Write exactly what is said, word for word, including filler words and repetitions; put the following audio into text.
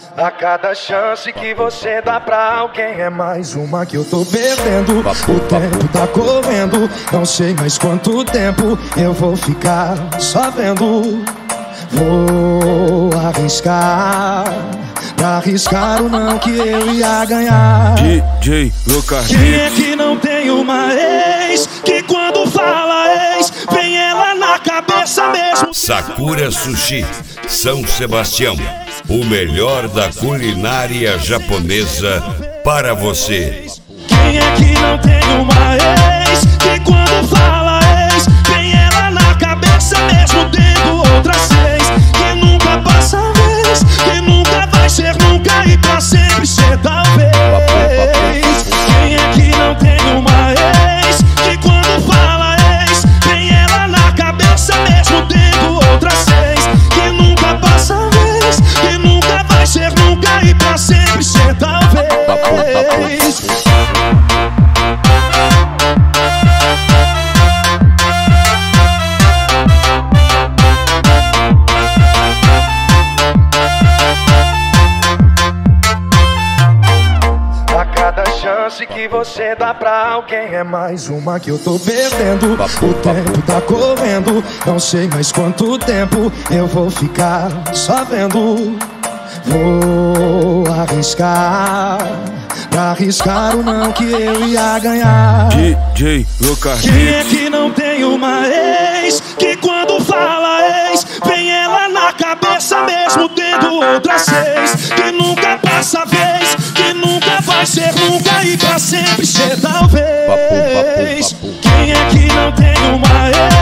A cada chance que você dá pra alguém é mais uma que eu tô perdendo. O tempo tá correndo, não sei mais quanto tempo eu vou ficar só vendo. Vou arriscar, pra arriscar o não que eu ia ganhar. D J Lucas. Quem é que não tem uma ex que quando fala ex vem ela na cabeça mesmo? Sakura Sushi, São Sebastião, o melhor da culinária japonesa para você. Quem é que não tem uma ex que quando fala ex vem ela na cabeça mesmo tendo outras seis? Que nunca passa vez, que nunca vai ser nunca e pra sempre ser talvez. Quem é que não tem uma ex que quando fala ex vem ela na cabeça mesmo tendo outras seis? Que nunca passa vez, que nunca vai ser nunca e pra sempre ser talvez. Chance que você dá pra alguém é mais uma que eu tô perdendo. O tempo tá correndo, não sei mais quanto tempo eu vou ficar só vendo. Vou arriscar, pra arriscar o não que eu ia ganhar. D J Lucas. Quem é que não tem uma ex que quando fala ex vem ela na cabeça mesmo tendo outras seis? Que nunca passa vez, que nunca vai ser nunca e pra sempre ser talvez. Quem é que não tem uma ex